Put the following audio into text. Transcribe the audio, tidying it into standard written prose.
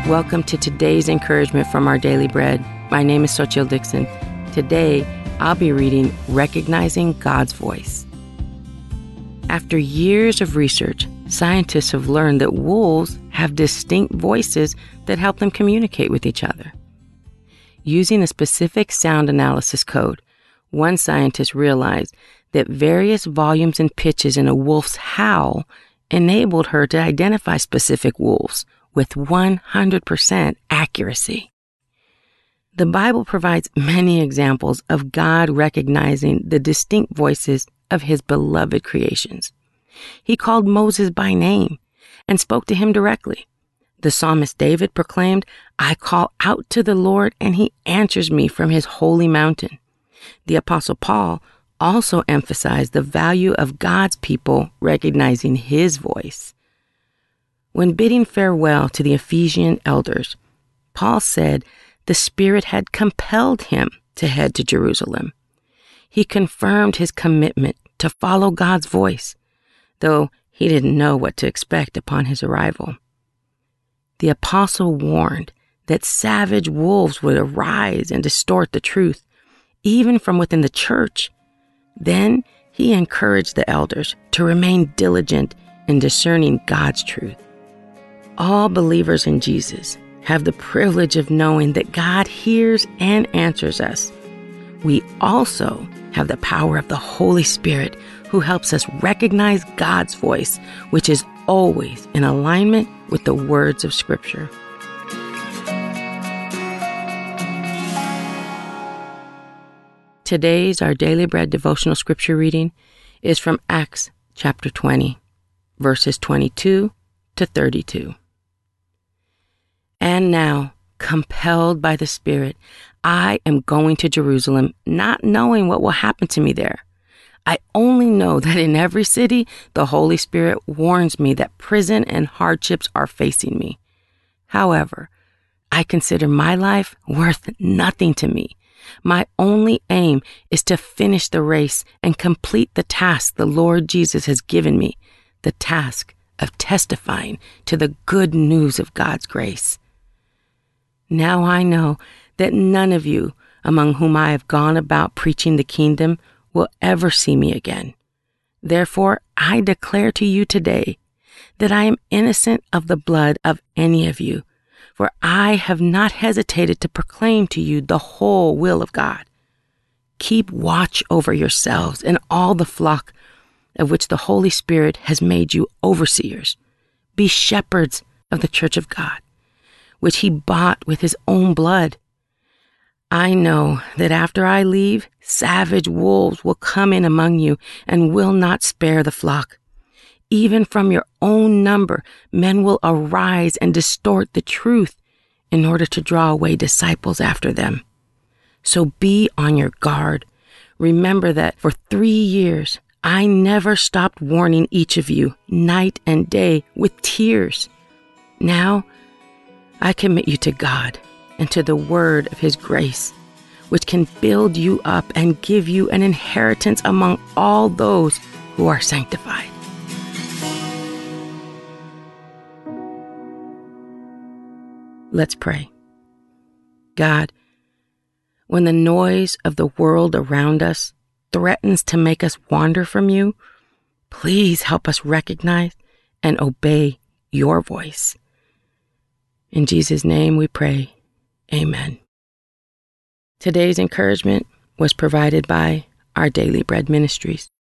Welcome to today's encouragement from Our Daily Bread. My name is Xochitl Dixon. Today, I'll be reading Recognizing God's Voice. After years of research, scientists have learned that wolves have distinct voices that help them communicate with each other. Using a specific sound analysis code, one scientist realized that various volumes and pitches in a wolf's howl enabled her to identify specific wolves with 100% accuracy. The Bible provides many examples of God recognizing the distinct voices of his beloved creations. He called Moses by name and spoke to him directly. The psalmist David proclaimed, "I call out to the Lord, and he answers me from his holy mountain." The Apostle Paul also emphasized the value of God's people recognizing his voice. When bidding farewell to the Ephesian elders, Paul said the Spirit had compelled him to head to Jerusalem. He confirmed his commitment to follow God's voice, though he didn't know what to expect upon his arrival. The apostle warned that savage wolves would arise and distort the truth, even from within the church. Then he encouraged the elders to remain diligent in discerning God's truth. All believers in Jesus have the privilege of knowing that God hears and answers us. We also have the power of the Holy Spirit who helps us recognize God's voice, which is always in alignment with the words of Scripture. Today's Our Daily Bread devotional scripture reading is from Acts chapter 20, verses 22 to 32. And now, compelled by the Spirit, I am going to Jerusalem, not knowing what will happen to me there. I only know that in every city, the Holy Spirit warns me that prison and hardships are facing me. However, I consider my life worth nothing to me. My only aim is to finish the race and complete the task the Lord Jesus has given me, the task of testifying to the good news of God's grace. Now I know that none of you among whom I have gone about preaching the kingdom will ever see me again. Therefore, I declare to you today that I am innocent of the blood of any of you, for I have not hesitated to proclaim to you the whole will of God. Keep watch over yourselves and all the flock of which the Holy Spirit has made you overseers. Be shepherds of the church of God, which he bought with his own blood. I know that after I leave, savage wolves will come in among you and will not spare the flock. Even from your own number, men will arise and distort the truth in order to draw away disciples after them. So be on your guard. Remember that for 3 years, I never stopped warning each of you night and day with tears. Now, I commit you to God and to the word of his grace, which can build you up and give you an inheritance among all those who are sanctified. Let's pray. God, when the noise of the world around us threatens to make us wander from you, please help us recognize and obey your voice. In Jesus' name we pray. Amen. Today's encouragement was provided by Our Daily Bread Ministries.